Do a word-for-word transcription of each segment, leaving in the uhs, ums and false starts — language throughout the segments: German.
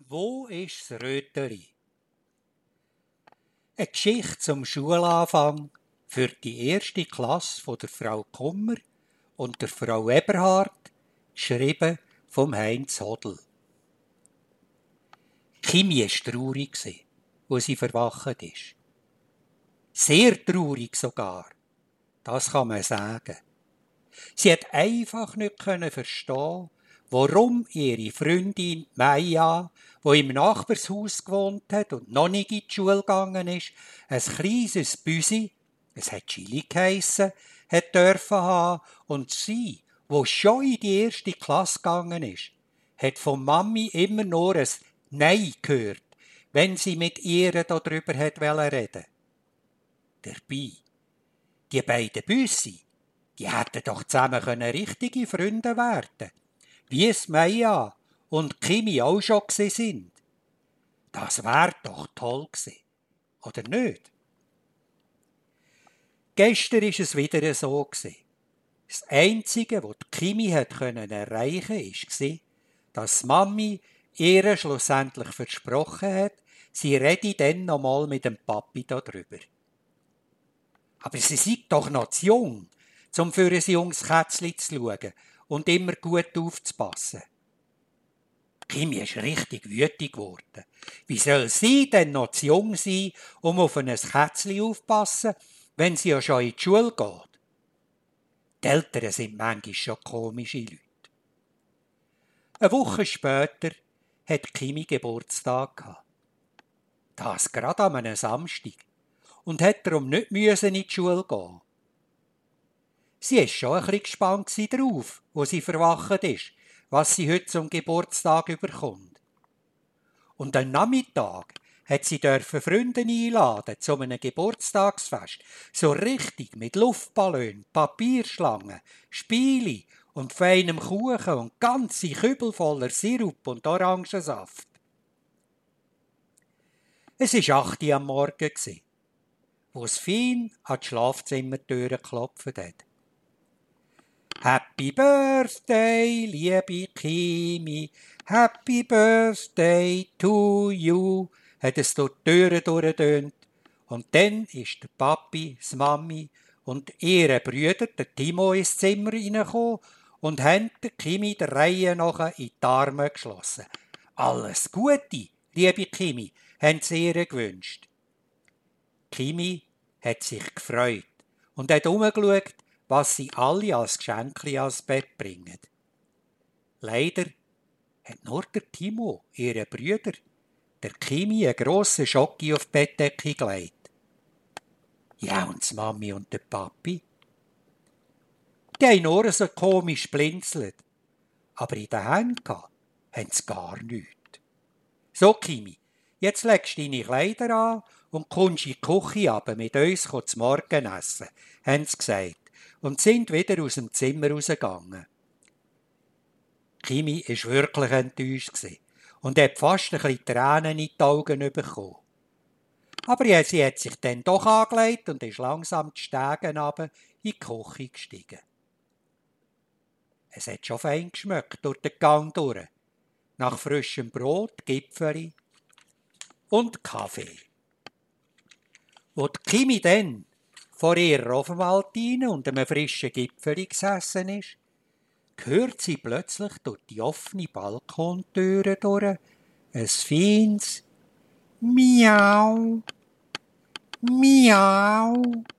Wo ist das Röteli? Eine Geschichte zum Schulanfang für die erste Klasse von der Frau Kummer und der Frau Eberhard, geschrieben vom Heinz Hodl. Kimi war traurig, als sie verwacht ist. Sehr traurig sogar, das kann man sagen. Sie hat einfach nicht verstehen, warum ihre Freundin Maja, die im Nachbarshaus gewohnt hat und noch nicht in die Schule gegangen ist, ein kleines Büsi, es hat Chili geheissen, hat dürfen haben, und sie, wo schon in die erste Klasse gegangen ist, hat von Mami immer nur ein Nein gehört, wenn sie mit ihr darüber hat reden. Dabei, die beiden Büsi, die hätten doch zusammen können richtige Freunde werden, wie es Maja und Kimi auch schon gsi sind. Das wär doch toll gsi, oder nicht? Gestern war es wieder so gsi. Das Einzige, was Kimi hat können erreichen, war, dass Mami ihr schlussendlich versprochen hat, sie rede dann noch mal mit dem Papi darüber. Aber sie sei doch noch zu jung, um für ein junges Kätzchen zu schauen und immer gut aufzupassen. Kimi ist richtig wütig geworden. Wie soll sie denn noch zu jung sein, um auf ein Kätzchen aufzupassen, wenn sie ja schon in die Schule geht? Die Eltern sind manchmal schon komische Leute. Eine Woche später hat Kimi Geburtstag gehabt. Das gerade an einem Samstag. Und hat darum nicht in die Schule gehen. Sie war schon ein bisschen gespannt darauf, wo sie verwacht ist, was sie heute zum Geburtstag überkommt. Und am Nachmittag hat sie Freunde einladen zu einem Geburtstagsfest, so richtig mit Luftballon, Papierschlangen, Spiele und feinem Kuchen und ganze Kübel voller Sirup und Orangensaft. Es war acht Uhr am Morgen, wo es fein an die Schlafzimmertüre geklopft hat. Happy Birthday, liebe Kimi, Happy Birthday to you, hat es durch die Türe durchgetönt. Und dann ist der Papi, die Mami und ihre Brüder, der Timo, ins Zimmer reingekommen und haben der Kimi der Reihe nach in die Arme geschlossen. Alles Gute, liebe Kimi, haben sie ihr gewünscht. Kimi hat sich gefreut und hat umgeschaut, was sie alle als Geschenkli ans Bett bringen. Leider hat nur der Timo, ihre Brüder, der Kimi einen grossen Schocki auf die Bettdecke gelegt. Ja, und die Mami und der Papi? Die haben nur so komisch blinzelt, aber in den Händen haben sie gar nichts. So, Kimi, jetzt legst du deine Kleider an und kommst in die Küche runter mit uns zum Morgenessen, haben sie gesagt, und sind wieder aus dem Zimmer rausgegangen. Kimi war wirklich enttäuscht und hat fast ein bisschen Tränen in die Augen bekommen. Aber ja, sie hat sich dann doch angelegt und ist langsam die Stege runter in die Küche gestiegen. Es hat schon fein geschmeckt durch den Gang durch, nach frischem Brot, Gipfeli und Kaffee. Wo die Kimi dann vor ihrer Ofenwaldine und einem frischen Gipfeli gesessen ist, hört sie plötzlich durch die offene Balkontüre durch ein feines Miau, Miau,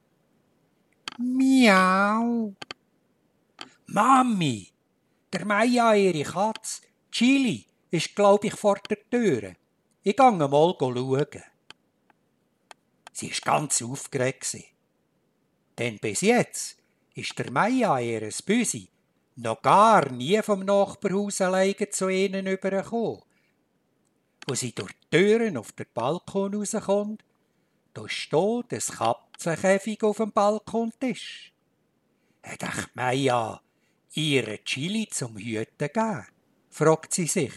Miau. Mami, der Maja, ihre Katze, Chili, ist, glaub ich, vor der Türe. Ich gehe mal schauen. Sie war ganz aufgeregt. Denn bis jetzt ist der Maja, ihr Büsi, noch gar nie vom Nachbarhaus alleine zu ihnen übergekommen. Wo sie durch die Türen auf den Balkon rauskommt, da steht ein Katzenkäfig auf dem Balkontisch. Hat echt Maja ihre Chili zum Hüten gegeben? Fragt sie sich.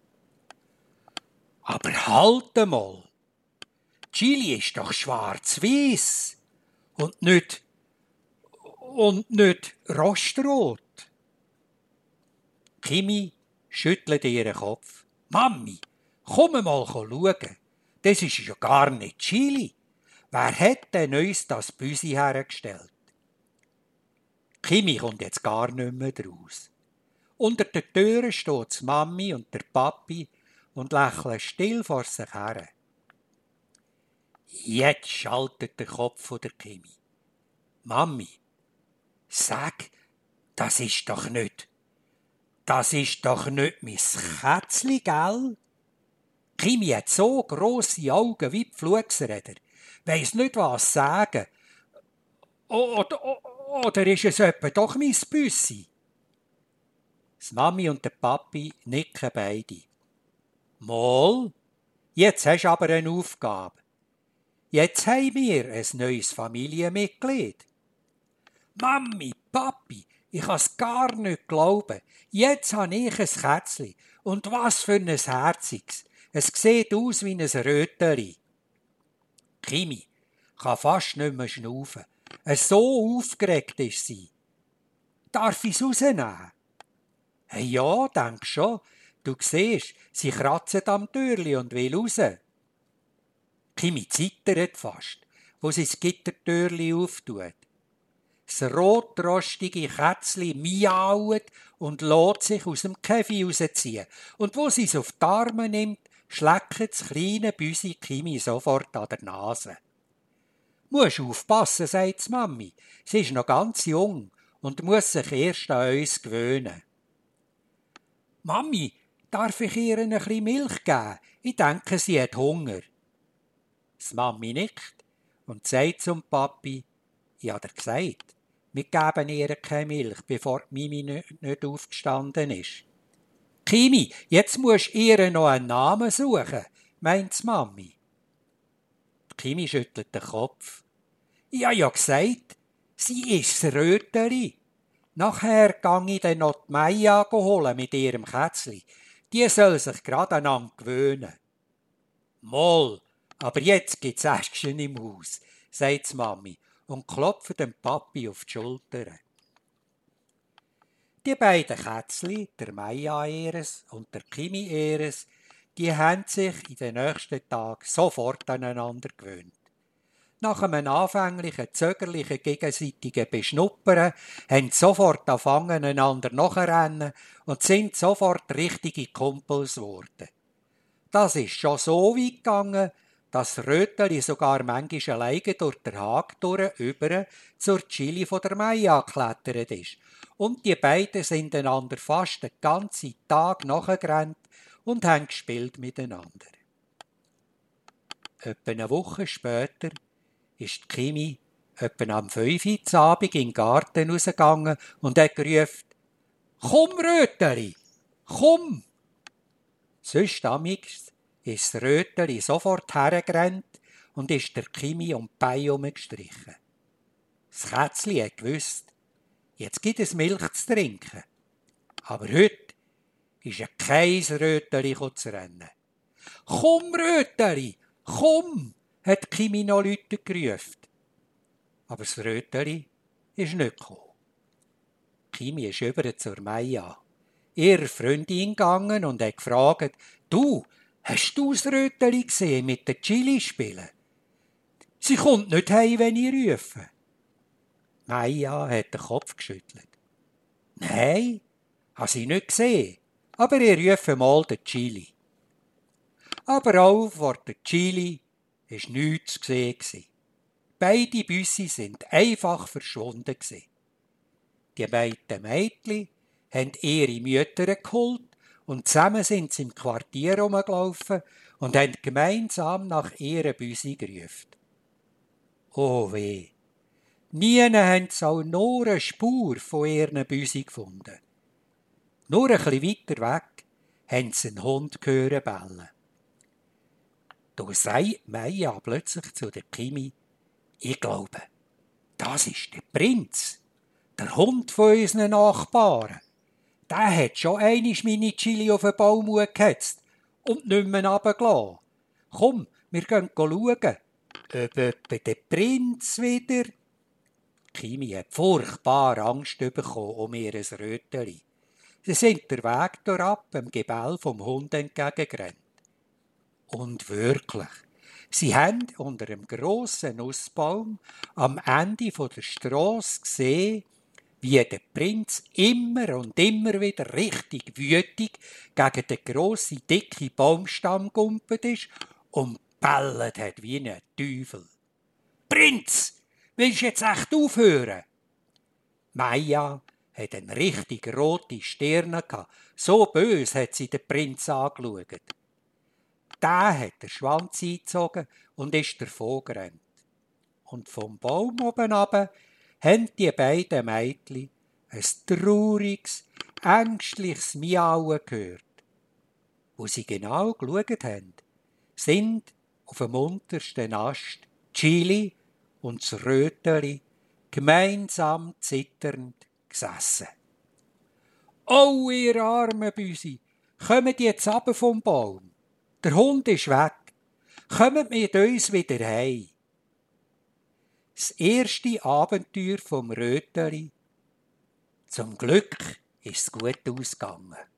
Aber halt einmal! Chili ist doch schwarz-weiß und nicht, und nicht rostrot. Kimi schüttelt ihren Kopf. Mami, Komm mal schauen. Das ist ja gar nicht Chili. Wer hat denn uns das Büsi hergestellt? Kimi kommt jetzt gar nicht mehr draus. Unter der Tür steht die Mami und der Papi und lächeln still vor sich her. Jetzt schaltet der Kopf von der Kimi. Mami, sag, das ist doch nicht, das ist doch nicht mein Kätzli, gell? Kimi hat so grosse Augen wie die Flugsräder, weiss nicht, was sagen. Oder, oder ist es etwa doch mein Büssi? Die Mami und der Papi nicken beide. Mal, jetzt hast du aber eine Aufgabe. Jetzt haben wir ein neues Familienmitglied. Mami, Papi, ich kann's gar nicht glauben. Jetzt habe ich ein Kätzli. Und was für ein herziges. Es sieht aus wie ein Röteli. Kimi kann fast nicht mehr schnaufen. So aufgeregt ist sie. Darf ich es rausnehmen? Hey, ja, denk schon. Du siehst, sie kratzt am Türli und will raus. Kimi zittert fast, wo sie das Gittertürli auftut. Das rotrostige Kätzli miaut und lässt sich aus dem Käfig rausziehen. Und wo sie es auf die Arme nimmt, schleckt das kleine Büsi Kimi sofort an der Nase. Musst aufpassen, sagt die Mami. Sie ist noch ganz jung und muss sich erst an uns gewöhnen. Mami, darf ich ihr ein bisschen Milch geben? Ich denke, sie hat Hunger. Die Mami nickt und sagt zum Papi, ich habe dir gesagt, wir geben ihr keine Milch, bevor die Mimi nicht aufgestanden ist. Kimi, jetzt musst du ihr noch einen Namen suchen, meint die Mami. Die Kimi schüttelt den Kopf. Ich habe ja gesagt, sie ist das Röteli. Nachher gang ich dann noch die Maja holen mit ihrem Kätzli. Die soll sich gerade aneinander gewöhnen. Moll, aber jetzt gibt's Action im Haus, sagt die Mami und klopft dem Papi auf die Schulter. Die beiden Kätzli, der Maja Eres und der Kimi Eres, die haben sich in den nächsten Tagen sofort aneinander gewöhnt. Nach einem anfänglichen, zögerlichen, gegenseitigen Beschnuppern haben sie sofort angefangen, einander nachzurennen und sind sofort richtige Kumpels geworden. Das ist schon so weit gegangen, dass Röteli sogar manchmal alleine durch den Hag durch über zur Chili von der Maja geklettert ist. Und die beiden sind einander fast den ganzen Tag nachgerannt und haben gespielt miteinander. Etwa eine Woche später ist die Kimi etwa am fünf Uhr Abend in den Garten rausgegangen und hat gerufen, «Komm, Röteli, komm!» Sonst amix ist das Röteli sofort hergerannt und ist der Kimi um die Beine herumgestrichen. Das Kätzli hat gewusst, jetzt gibt es Milch zu trinken. Aber heute ist ja kein Röteli zu rennen. «Komm, Röteli, komm!» hat Kimi noch Leute gerufen. Aber das Röteli ist nicht gekommen. Kimi ist über zur Maja, ihrer Freundin gegangen und hat gefragt, «Du, hast du das Röteli gesehen mit den Chili spielen? Sie kommt nicht heim, wenn ich rufe.» Maja hat den Kopf geschüttelt. «Nein, habe sie nicht gesehen, aber ich rufe mal den Chili.» Aber auch vor der Chili war nichts zu sehen. Beide Büssi sind einfach verschwunden. Die beiden Mädchen haben ihre Mütter geholt und zusammen sind sie im Quartier herumgelaufen und haben gemeinsam nach ihren Büssi gerufen. Oh weh! Nie haben sie auch nur eine Spur von ihren Büssi gefunden. Nur ein bisschen weiter weg haben sie einen Hund hören bellen. Da sagt Maja plötzlich zu der Kimi, ich glaube, das ist der Prinz, der Hund von unseren Nachbarn. Der hat schon einmal meine Chili auf den Baum gehetzt und nicht mehr runtergelassen. Komm, wir gehen schauen, ob etwa der Prinz wieder... Kimi hat furchtbar Angst bekommen um ihr Röteli. Sie sind der Weg durchab dem Gebell vom Hund entgegengerannt. Und wirklich, sie haben unter einem grossen Nussbaum am Ende der Strasse gesehen, wie der Prinz immer und immer wieder richtig wütig gegen den grossen, dicken Baumstamm gumpet ist und bellet hat wie ein Teufel. »Prinz, willst du jetzt echt aufhören?« Maja hat eine richtig rote Stirne gehabt. So böse hat sie den Prinz angeschaut. Der hat den Schwanz eingezogen und ist davon gerannt. Und vom Baum oben runter haben die beiden Mädchen ein trauriges, ängstliches Miauen gehört. Wo sie genau geschaut haben, sind auf dem untersten Ast Chili und das Röteli gemeinsam zitternd gesessen. «Oh, ihr armen Büsi, kommt jetzt runter vom Baum. Der Hund ist weg. Kommt mit uns wieder heim.» Das erste Abenteuer vom Röteli. Zum Glück ist es gut ausgegangen.